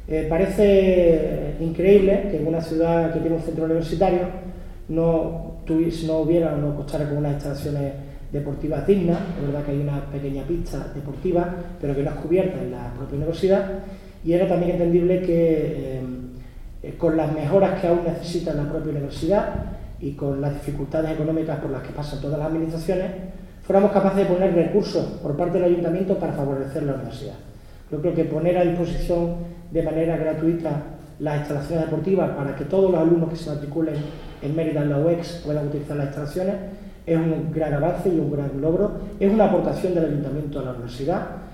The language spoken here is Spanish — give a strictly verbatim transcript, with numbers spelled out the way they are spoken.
Eh, parece increíble que en una ciudad que tiene un centro universitario no, no hubiera o no costara con unas instalaciones deportivas dignas. Es verdad que hay una pequeña pista deportiva, pero que no es cubierta en la propia universidad, y era también entendible que eh, con las mejoras que aún necesita la propia universidad y con las dificultades económicas por las que pasan todas las administraciones, fuéramos capaces de poner recursos por parte del ayuntamiento para favorecer la universidad. Yo creo que poner a disposición de manera gratuita las instalaciones deportivas para que todos los alumnos que se matriculen en Mérida en la U E X puedan utilizar las instalaciones es un gran avance y un gran logro. Es una aportación del ayuntamiento a la universidad.